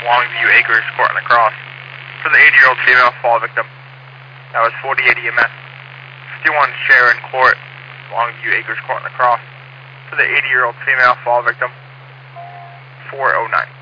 Longview Acres, Court on the Cross. For the 80-year-old female fall victim. That was 48 EMS. 51 Sharon Court, Longview Acres, Court on the Cross. For the 80-year-old female fall victim. 409.